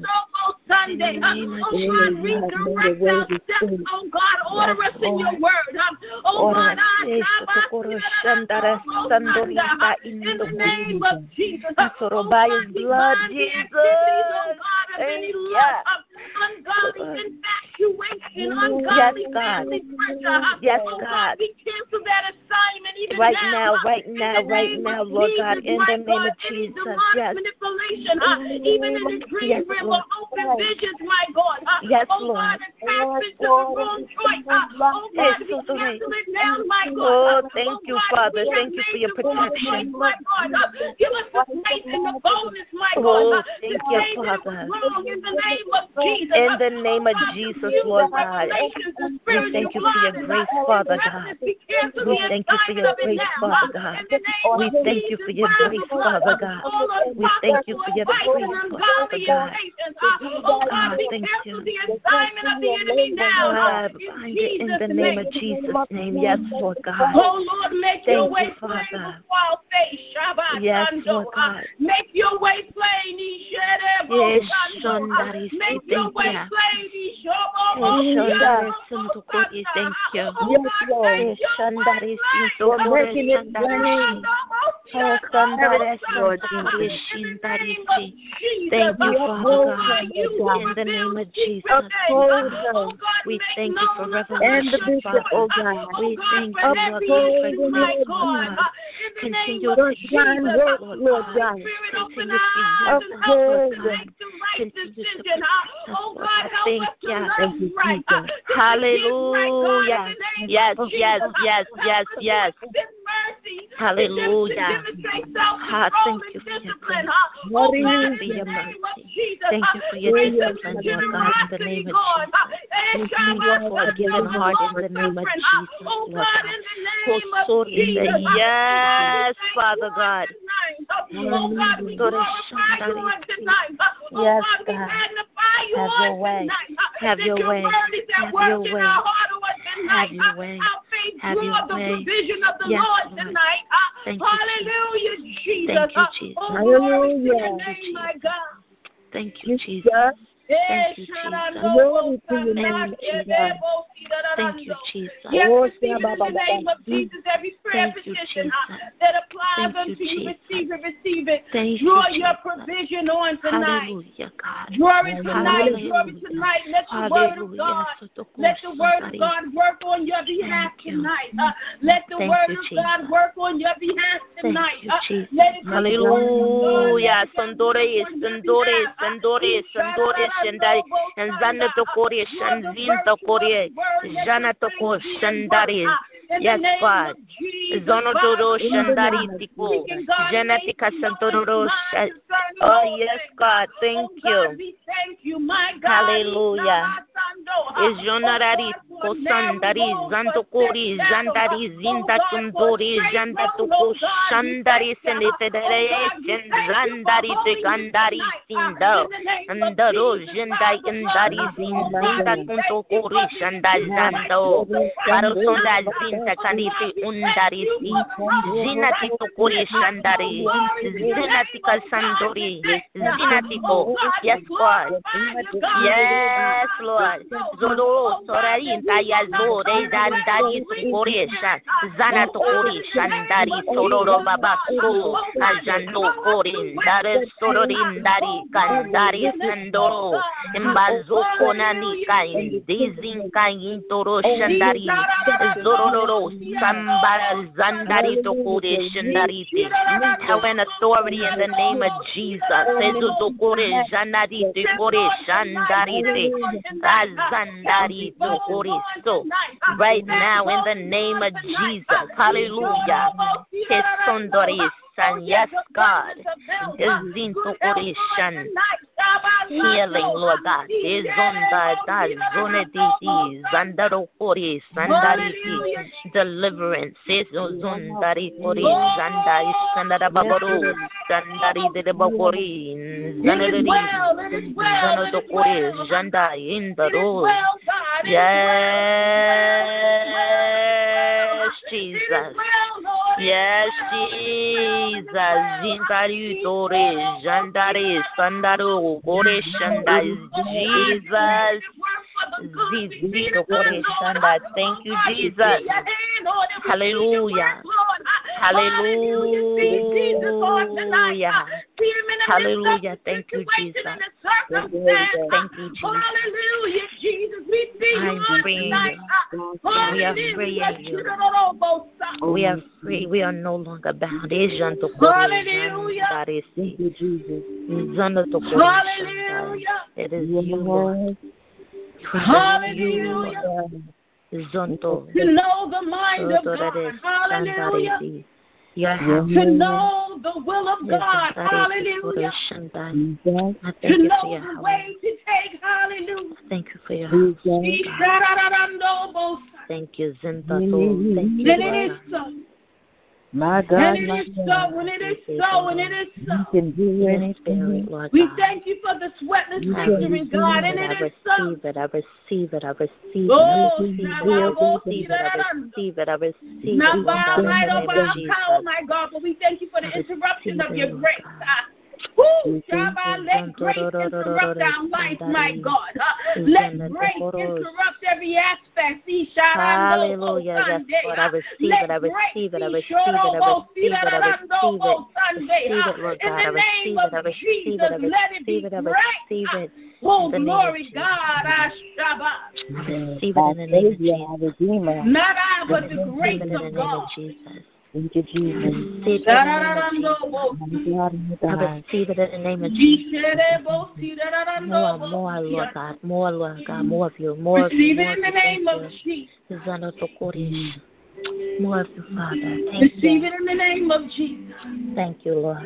Sunday. In the name of Oh God, Jesus. redirect our steps. Oh God, order Yes, us in your Lord. word. Um, Oh Order God, us. I Yes, Sotokoro Shandara Sandorita in in the the name of Jesus. Soro Oh by God, his we blood, bind the Jesus. activities, oh God, of any Thank lust, ya. of ungodly infatuation, Yes, ungodly God. family pressure. Yes, Oh God. God, we cancel that assignment even Right now. now, right In now, the right name now, of Lord God, Jesus, in my the name God, of any Jesus. demonic Yes. manipulation, uh, even in the dream Yes, realm Lord. or open decisions, my God. Yes, oh, Lord. God, attachment to the wrong choice. Oh, God, we cancel it now, my God. Oh, thank oh, you, God, Father. we Thank you for your protection. My God. Give us the faith and the boldness, my God. Oh, thank to you, say that Father. it was wrong in the name of Jesus. In the name of God, Jesus, use Lord the God. revelations and We spiritual thank you for your blindness. grace, In Father reverence, God. we cancel We the thank you for assignment your of it grace, now. Father God. In the name We of thank you Jesus, for your by grace, the blood, Father God. all We thank you unprofitable for your advice grace, and Father ungodly God. impatience. Oh God, Ah, we thank cancel you. the assignment of the enemy now. Ah, In bind it in Jesus' the name of Jesus' name. Yes, Lord God. Oh Lord, make Thank your you, way Father. plain before our face. Shabbat Yes, Sando. Lord God. Make your way plain. Isherebo Yes, Sando. Shandari, Make your thank way you. plain. Ishobo Yes, Shandari, Sando. Sindukuri, thank you. Oh Yes, God, Lord. make Yes, your way Shandari, plain. For Sindukuri, making it Shandari. plain. Oh, Sandari, Lord Sindukuri, Jesus. Shindari. Jesus. Thank you, We Father uphold God. her, Lord God. In the name of Jesus. Uphold her. Oh God, We make thank you for known unto us And the revelation, your bishop, Father. oh choice. God. We Oh God, thank for you, every Lord God, for Uphold issue, them, my grace, Lord Lord God. God. Jesus. In the name Continue of to Your use divine us, Jesus. work, Lord Lord God. Holy God. Spirit, open Continue to eyes use and us, help us Lord Uphold to God. them. make the right Continue to decision. protect us, Oh Lord God, God. help Thank us to you. love Thank you, right. Jesus. To forgive right, God, in Hallelujah. the name Yes, of yes, Jesus. yes, Help yes, us yes. to extend mercy. Hallelujah. To demonstrate Ah, self-control thank and you for your discipline. grace. Oh Thank you God, for in your the name of mercy. Jesus. Thank you for your Yeah, It's yeah, a discipline, Lord God, in the generosity, name of God. Jesus. Thank Thank you for a giving heart in the name of Jesus, Oh Lord God, God. in the name of Hosorita, Jesus. yes, Father God. Oh God, we glorify you on tonight. Oh Yes, God, we God. magnify you Have on your way. tonight. Have That your your way. word is at Have work your in way. our heart on tonight. Have your way. Our faith Have your draws the way. provision of the Yes, Lord Lord. tonight. Thank you, Hallelujah, Jesus. Thank you, Jesus. Oh, glory to your Hallelujah. name, my God. Thank you, Jesus. Jesus. Thank you, Jesus. Glory to your Thank name, you, oh God. Thank you, Jesus. Yes, Oh, receive it in the name of Jesus. Every prayer Thank you, petition Jesus. uh, that applies Thank unto you, you, Jesus. receive it, receive it. Thank Draw you, your Jesus. provision on tonight. Hallelujah, God. Draw it tonight, Hallelujah. draw it tonight. Let the word of Hallelujah. God, let the word of God work on your behalf Thank you. tonight. Uh, let the Thank word you, of Jesus. God work on your behalf tonight. Thank you, Uh, Jesus. let it be Hallelujah. Sondore, Sondore, Sondore, Sondore, Shandari, and Zana Tokore, Shanzin Tokore, Jana Toko, Shandari. Yes, God. Zonodoro, Shandari, Tiko, Janatika Santoro. Oh, yes, God. Thank you. Thank you, my God. Hallelujah. Jonarari, Kosandari, Zantokori, Jandari, Zinta Tundori, Jandatoko, Shandari, Senefedere, Zandari, Tekandari, Sindo, Andaro, Jendai, Indari, Zinta Tuntokori, Shanda Zando, Parosonda, Zinta Kaniti, Undari, Zinati Tokori, Shandari, Zinatika Sandori, Zinatiko, yes, God, yes, Lord. Zolo, Sorain, Tayazore, Zandari, Tukoresha, Zana Tokori, Shandari, Sororo Babaso, Ajano Korin, Dare Sororin, Dari, Kandari, Sandoro, Imbazo Konani Kain, Dizin Kain, Toro Shandari, Zororo, Sambara, Zandari, Tokore, Shandari, have an authority in the name of Jesus. Ezo Tokore, Janari, Tokore, Shandari, Azandari, Tokore. So, right now, in the name of Jesus, hallelujah. His Sondori, and yes, God, is Zintokorishan, healing, Lord God, is Zonda, Zonediti, Zandarokori, Sandariti, deliverance, is Zondari Kori, Zanda, Sandarababaru, Sandari de Babori, Zanadari, Zanadokori, Zanda, in the road. Yes, Jesus. Yes, Jesus. Zindari Tore, Jandari, Sandaro, Kore Shanda, Jesus. Zizito Kore Shanda. Thank you, Jesus. Hallelujah. Hallelujah. see him in the Hallelujah. midst of the Thank you, situation Jesus. and the circumstance. Thank you, Jesus. Hallelujah, Jesus. We see you I'm on free. tonight. We are free in you. We are free. We are no longer bound. Hallelujah. Thank you, Jesus. Hallelujah. It is you, Lord. Hallelujah. Zonto. To know the mind of God. Hallelujah. Your to know the will of God. Hallelujah. To know the way to take. Hallelujah. Thank you for your help. Thank you, Zintato. Thank you, Lord. My God, and it is so, and it is so, and it is so. You can do anything, Lord. We thank you for the sweatless victory, God, and it is so. I receive it, I receive it, I receive it, I receive it, I receive it, I receive it, I receive it. Not by our might or by our power, my God, but we thank you for the interruption of your grace. Woo! Shabbat, let grace interrupt our life, my God. Uh, let grace interrupt every aspect. Hallelujah. Yes, Lord, I receive it, I receive it, I receive it, I receive it, I receive it. Receive it, Lord God. I receive it, I receive it, I receive it, I receive it. Oh, glory, God, I Shabbat. I receive it in the name of Jesus. Not I, but the grace of God. Thank you, Jesus. I receive it in the name of Jesus. More, more, Lord God. More, Lord God. More of you. More of you. Receive it in the name of Jesus. More of you, Father. Thank Receive you. it in the name of Jesus. Thank you, Lord.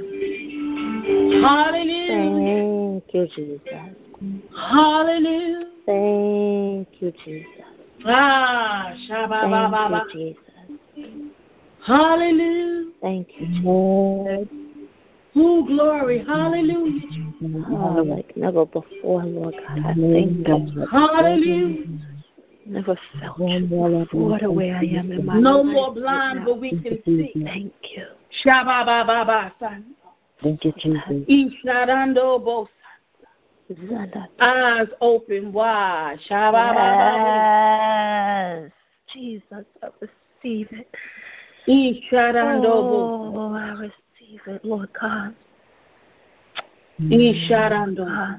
Hallelujah. Thank you, Jesus. Hallelujah. Thank you, Jesus. Ah, Shabbat. Thank you, Jesus. Hallelujah. Thank you, Lord. Oh, glory. Hallelujah. Oh, like never before, Lord God. I thank you. Hallelujah. Never felt you before the way I am in my no life. No more blind, but we can see. Thank you. Shabbat. Thank you, Jesus. Eyes open wide. Yes. Jesus, I receive it. Oh, I receive it, Lord God. God.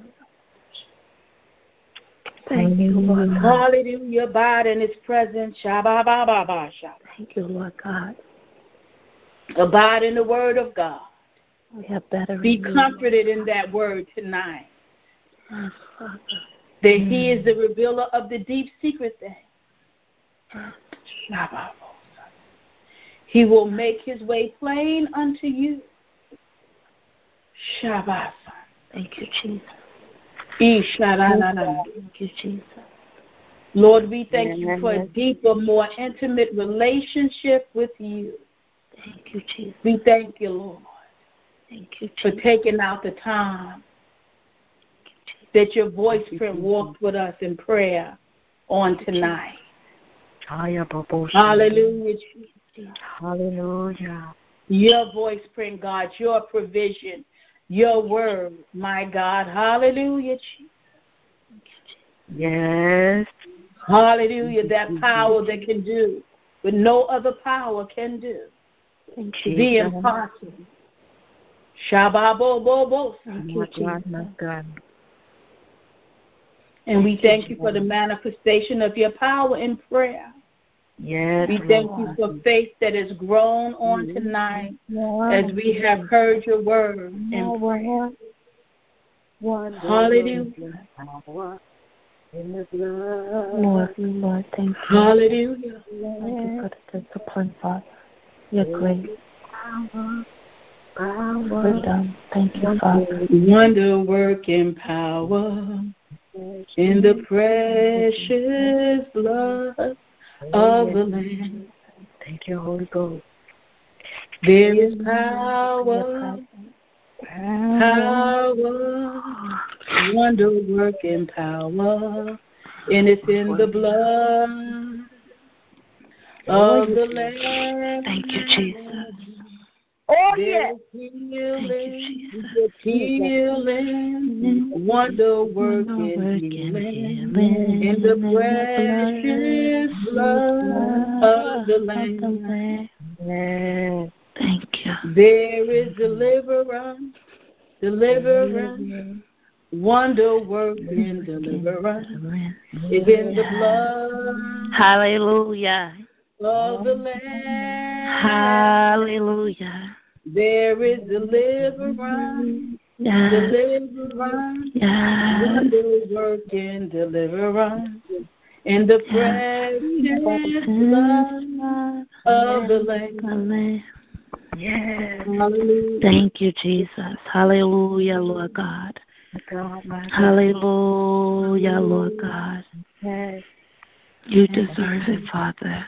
Thank you, Lord God. Hallelujah. Abide in His presence. Thank you, Lord God. Abide in the Word of God. We have better. Be comforted in that Word tonight. Yes, Father. That mm. He is the revealer of the deep secret things. He will make His way plain unto you. Shabbat. Thank you, Jesus. Thank you, Jesus. Lord, we thank you for a deeper, more intimate relationship with you. Thank you, Jesus. We thank you, Lord. Thank you, Jesus. For taking out the time that your voice print walked with us in prayer on tonight. Hallelujah, Jesus. Hallelujah. Your voice print, God, your provision, your word, my God. Hallelujah, Jesus. Yes. Hallelujah, that power that can do what no other power can do. Thank you. The impossible. Shababobobo. Thank you, Jesus. And we thank you for the manifestation of your power in prayer. Yes, we thank Lord. you for faith that has grown on tonight yes. as we have heard your word in prayer. Hallelujah. Lord, Lord, thank you. Hallelujah. Thank you for the discipline, Father. Your grace. Freedom. Thank you, Father. Wonder working power in the precious blood of the Lamb. Thank you, Holy Ghost. There is power, power, wonder working power, and it's in the blood of the Lamb. Thank you, Jesus. Oh, yes. Healing, healing, wonder working, healing in the precious blood of the Lamb. Thank you. There is deliverance, deliverance, wonder working deliverance is in the blood. Hallelujah. Of the Lamb. Hallelujah. There is deliverance. Yes. Deliverance. Yes. Wonder working deliverance in the precious blood of the Lamb. Yes. Hallelujah. Thank you, Jesus. Hallelujah, Lord God. Hallelujah, Lord God. Yes. You deserve it, Father.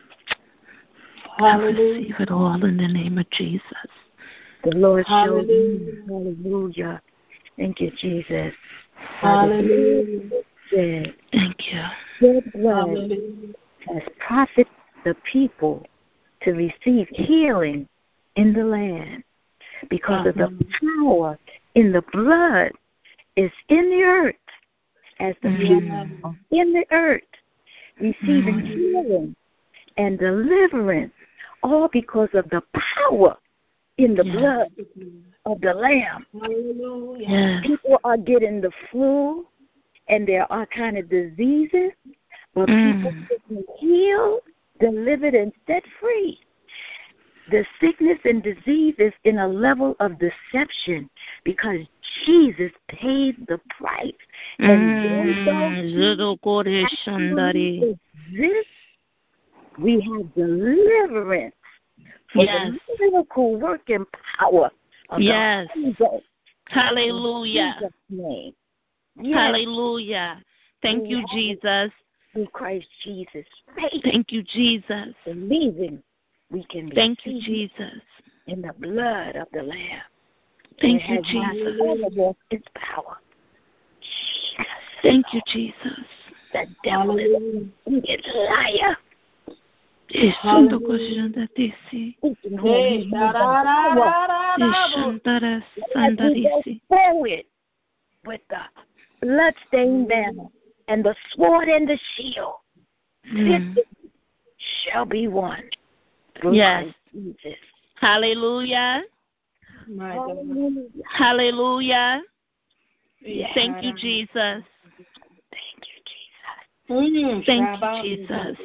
Hallelujah. I receive it all in the name of Jesus. The Lord showed Hallelujah. me. Hallelujah. Thank you, Jesus. Hallelujah. Yes. Thank you. Your blood Hallelujah. has profited the people to receive healing in the land because of the power in the blood is in the earth as the people Mm. in the earth receiving Mm. healing and deliverance, all because of the power in the Yes. blood of the Lamb. Hallelujah. Yes. People are getting the flu and there are kind of diseases, but people Mm. getting healed, delivered, and set free. The sickness and disease is in a level of deception because Jesus paid the price. And Mm. when this, we have deliverance for Yes. the miracle working power of Yes. the Holy Ghost. Hallelujah. In Jesus' name. Yes, Hallelujah. Thank you, Jesus. through Christ Jesus. Faith, Thank you, Jesus. believing we can be Thank you, Jesus. in the blood of the Lamb. Thank it you, has not Jesus. overwhelmed its power. Thank you, Jesus. The devil is a liar. Ishanda koshanda desi. Hey, da-da-da-da-da-da. Ishandara As we go sandarisi. forward with the bloodstained banner and the sword and the shield, Mm. victory shall be won through Yes. Christ Jesus. Hallelujah. My God. Hallelujah. Hallelujah. Yes. Thank you, Jesus. Thank you, Jesus. Mm, Thank Shabbat. you, Jesus.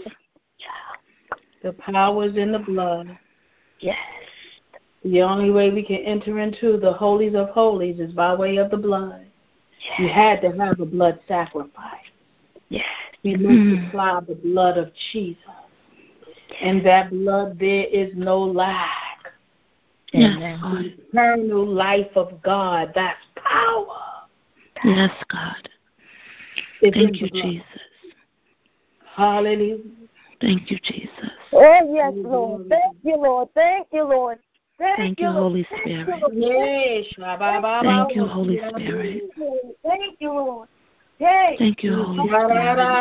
The power's in the blood. Yes. The only way we can enter into the holies of holies is by way of the blood. You had to have a blood sacrifice. Yes. We Mm. must apply the blood of Jesus. And that blood, there is no lack. Yes, Amen. Lord. The eternal life of God, that's power. Yes, God. It's in Thank the you, blood. Jesus. Hallelujah. Thank you, Jesus. Oh, yes, Lord. Thank you, Lord. Thank you, Lord. Thank, Thank you, you, Lord. Holy Thank Spirit. you, Lord. Yes, Shabbat. Thank you, Holy Spirit. Thank you, Lord. Hey. Thank you, Holy Spirit.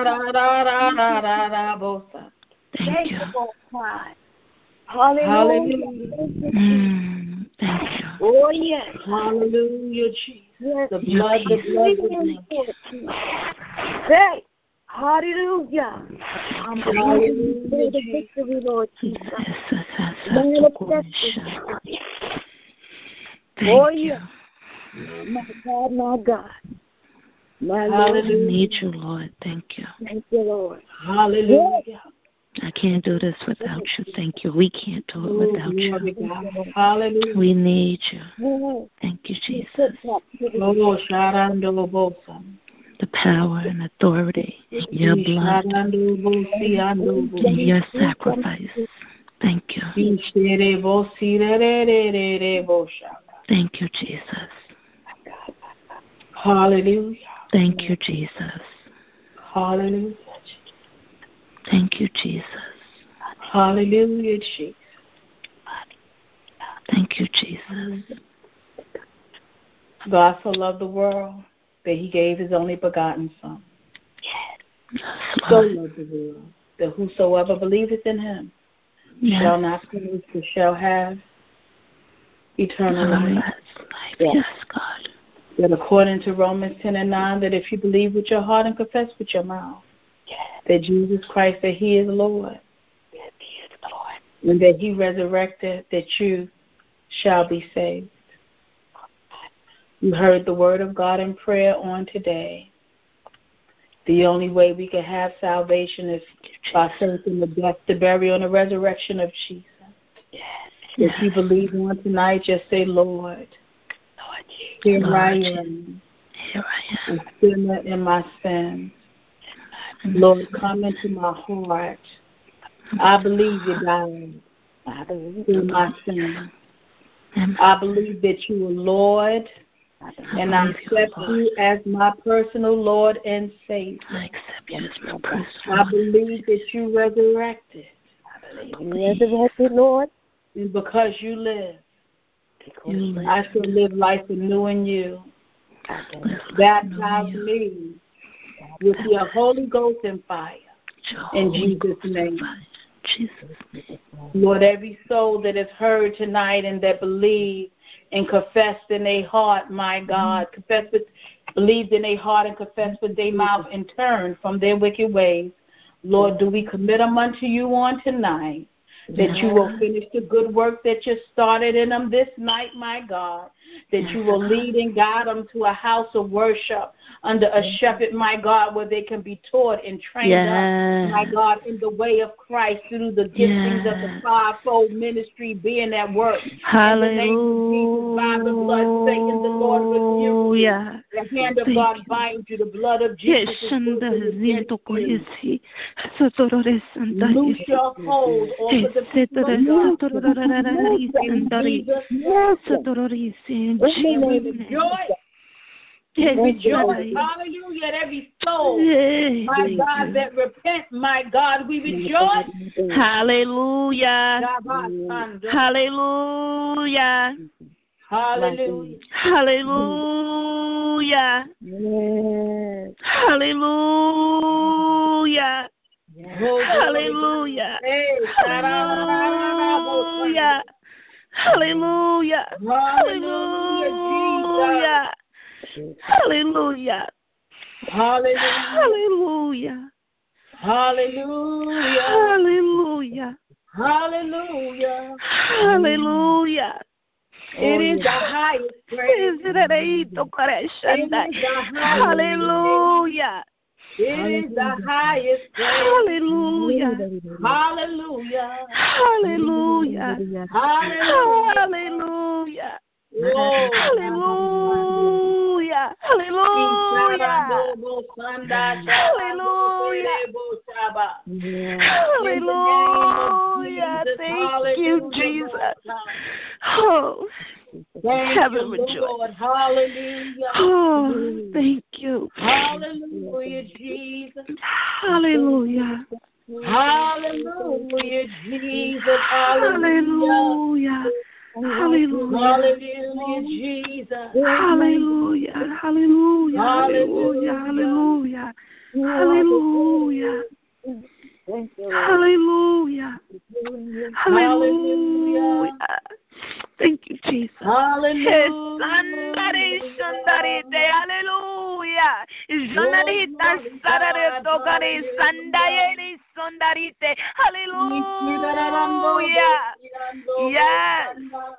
Thank Thank you. you, Lord God. Hallelujah. Hallelujah. Thank you, Mm. Thank you. Oh, yes. Hallelujah, Jesus. Yes. The blood, the blood, the blood. Hey. Hallelujah. I'm believing for the victory, Lord Jesus. Manifestation. Oh, Thank you. yes. My God, my God. My Lord. Hallelujah. I need you, Lord. Thank you. Thank you, Lord. Hallelujah. I can't do this without you. Thank you. We can't do it Oh, without glory to you. God. Hallelujah. We need you. Yes. Thank you, Jesus. Oh, Sharandolobosa. The power and authority in your blood and your sacrifice. Thank you. Thank you, Jesus. Hallelujah. Thank you, Jesus. Hallelujah. Thank you, Jesus. Hallelujah, Jesus. Thank you, Jesus. God so loved the world that he gave his only begotten Son. Yes, So Lord. loved the world that whosoever believeth in him Yes. shall not perish but shall have eternal life. Life. Yes. Yes, God. That according to Romans ten and nine, that if you believe with your heart and confess with your mouth that Jesus Christ, that he is Lord, That he is Lord. and that he resurrected, that you shall be saved. You heard the word of God in prayer on today. The only way we can have salvation is by faith in the death, the burial, and the resurrection of Jesus. Yes. If you believe on tonight, just say, Lord, Lord, here Lord, I am. Here I am. A sinner in my sins. Lord, come into my heart. I believe you died for my sins. I believe that you are Lord, and I accept you as my personal Lord and Savior. I accept you as my personal I believe that you resurrected. You resurrected, Lord. And because you live, you live. I shall live life anew in you. Baptize me with your Holy Ghost and fire. In Jesus' name. Jesus. Lord, every soul that has heard tonight and that believed and confessed in their heart, my God, confessed with, believed in their heart and confessed with their mouth and turned from their wicked ways, Lord, do we commit them unto you on tonight, that you will finish the good work that you started in them this night, my God, that you will lead and guide them to a house of worship under a shepherd, my God, where they can be taught and trained yes. up, my God, in the way of Christ through the giftings yes. of the fivefold ministry being at work. Hallelujah. In the name of Jesus, by the blood, Satan, the Lord rebuke you. The hand of Thank God binds you. The blood of Jesus is against you. Loose your hold over the people of God. In Jesus' name. We rejoice. We rejoice. Hallelujah. At every soul, my God, that repent, my God, we rejoice. Hallelujah. Hallelujah. Hallelujah. Hallelujah. Yes. Hallelujah. Hallelujah. Hallelujah. Hallelujah. Hallelujah. Hallelujah. Hallelujah. Hallelujah. Hallelujah. Hallelujah. Hallelujah. Hallelujah. It is the highest praise. It is the highest. Hallelujah. It is the highest praise. Hallelujah. Hallelujah. Hallelujah. Hallelujah. Oh, hallelujah. Hallelujah. Hallelujah. Thank you, Jesus. Oh, heaven rejoice. Hallelujah. Oh, thank you. Hallelujah, Jesus. Hallelujah. Hallelujah, Jesus. Hallelujah. Hallelujah. Hallelujah, Jesus. Hallelujah. Hallelujah. Hallelujah. Hallelujah. Hallelujah. Hallelujah. Hallelujah. Thank you, Jesus. Hallelujah. Hallelujah. Hallelujah. Yes.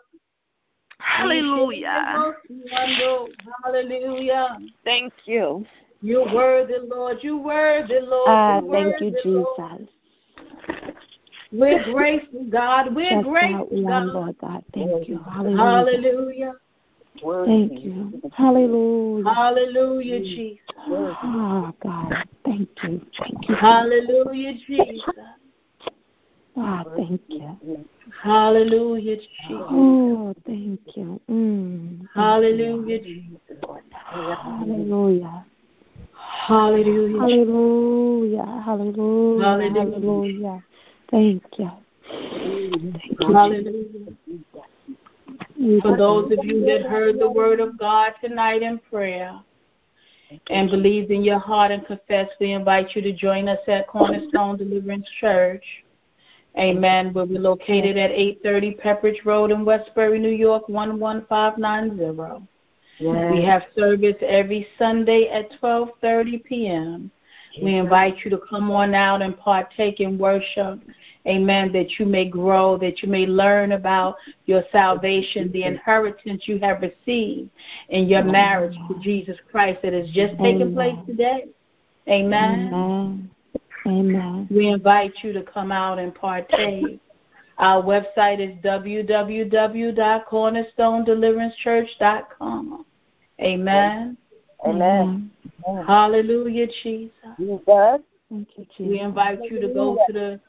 Hallelujah. Hallelujah. Thank you. You're worthy, Lord. You're worthy, Lord. Ah, You're thank you, worthy, Jesus. Lord. We're grateful, God. We're Yes, grateful, God. We God. are, Lord God. Thank you. Hallelujah. Hallelujah. Thank you. Hallelujah. Hallelujah, Jesus. Oh, God. Thank you. Thank you. Hallelujah, Jesus. Ah, thank you. Hallelujah, Jesus. Oh, thank you. Mm, thank Hallelujah, you. Jesus. Hallelujah. Hallelujah. Hallelujah. Hallelujah. Hallelujah. Hallelujah. Thank you. Thank you. Hallelujah. For those of you that heard the word of God tonight in prayer and believed in your heart and confessed, we invite you to join us at Cornerstone Deliverance Church. Amen. Where we're located at eight thirty Pepperidge Road in Westbury, New York, one one five nine zero. Yes. We have service every Sunday at twelve thirty p.m. We invite you to come on out and partake in worship amen, that you may grow, that you may learn about your salvation, the inheritance you have received in your marriage to Jesus Christ that has just taken place today. Amen. Amen. Amen. We invite you to come out and partake. Our website is w w w dot cornerstone deliverance church dot com. Amen. Amen. Amen. Hallelujah, Jesus. Jesus. Thank you, Jesus. We invite you to go to the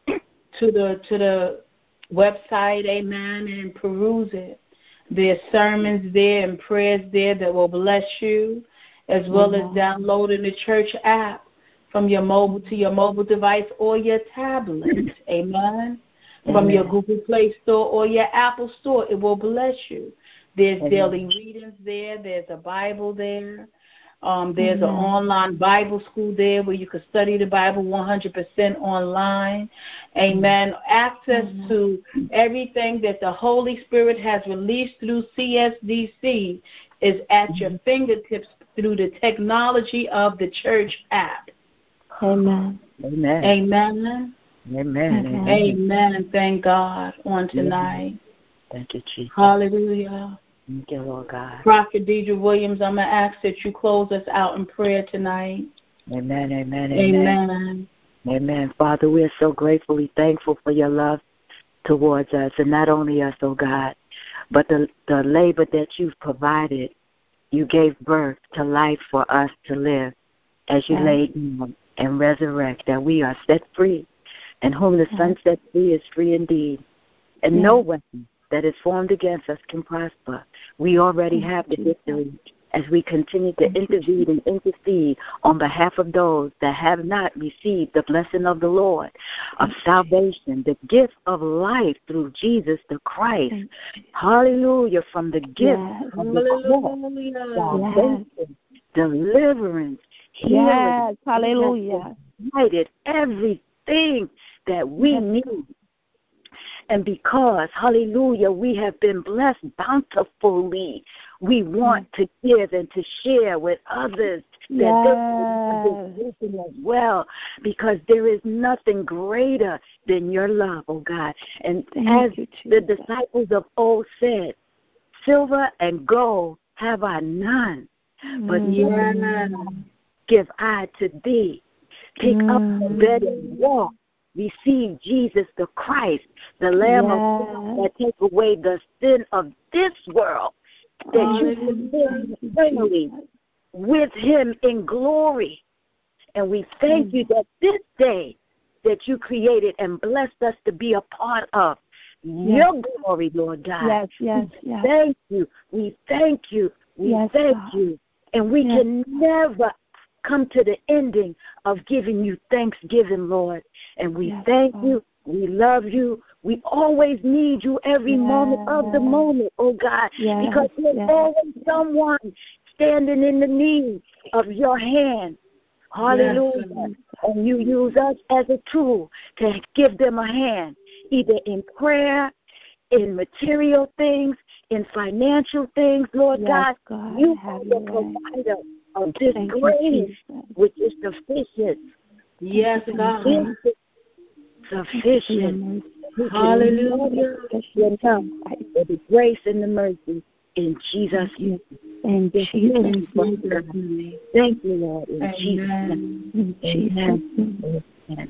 to the to the website, amen, and peruse it. There's sermons there and prayers there that will bless you, as well Amen. as downloading the church app from your mobile to your mobile device or your tablet. Amen. From Amen. your Google Play Store or your Apple Store, it will bless you. There's Amen. daily readings there. There's a Bible there. Um, there's Amen. an online Bible school there where you can study the Bible one hundred percent online. Amen. Access Amen. to everything that the Holy Spirit has released through C S D C is at your fingertips through the technology of the church app. Amen. Amen. Amen. Amen. Amen. Amen. Thank God on tonight. Thank you, Jesus. Hallelujah. Thank you, Lord God. Prophet Deidre Williams, I'm going to ask that you close us out in prayer tonight. Amen, amen, Amen. amen. Amen. Father, we are so gratefully thankful for your love towards us, and not only us, oh God, but the, the labor that you've provided. You gave birth to life for us to live as you Yes. laid down and resurrect, that we are set free, and whom the Son set free is free indeed. And Yes. no weapon that is formed against us can prosper. We already have the victory as we continue to intervene and intercede on behalf of those that have not received the blessing of the Lord, of salvation, the gift of life through Jesus the Christ. Hallelujah, from the gift Yes. of the cross, salvation, deliverance, healing. Yes. Hallelujah. Provided everything that we need. And because, hallelujah, we have been blessed bountifully, we want to give and to share with others that Yes. they can be blessing as well, because there is nothing greater than your love, oh God. And Thank as you, the Jesus. disciples of old said, silver and gold have I none, but Mm. give I to thee. Pick Mm. up the bed and walk. Receive Jesus the Christ, the Lamb of God that takes away the sin of this world, that Oh, you can live eternally with him in glory. And we thank you that this day that you created and blessed us to be a part of your glory, Lord God. Yes, yes, we yes. thank you. We thank you. We Yes, thank God. you. And we Yes. can never come to the ending of giving you thanksgiving, Lord. And we Yes, thank God. you. We love you. We always need you every Yes. moment of the moment, oh God, Yes, because there's yes, always yes. someone standing in the need of your hand. Hallelujah. Yes. And you use us as a tool to give them a hand, either in prayer, in material things, in financial things, Lord Yes, God. God, You have are your the way. provider of this Thank you, grace, Jesus. which is sufficient. Yes, God. Sufficient. Sufficient. Who can Hallelujah. never enough for the grace and the mercy in Jesus' name. In Yes, Jesus' yes, In Father Jesus' God. name. Thank you, Lord, in Jesus' name. Amen. In Jesus' name. Amen.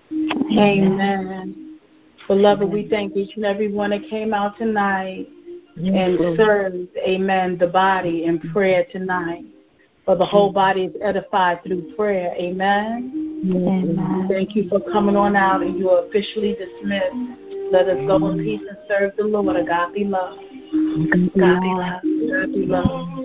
Amen. Beloved, we thank each and every one that came out tonight and Lord. served, amen, the body in prayer tonight. For the whole body is edified through prayer. Amen. Amen. Thank you for coming on out, and you are officially dismissed. Let us go in peace and serve the Lord. God be love. God be love. God be love.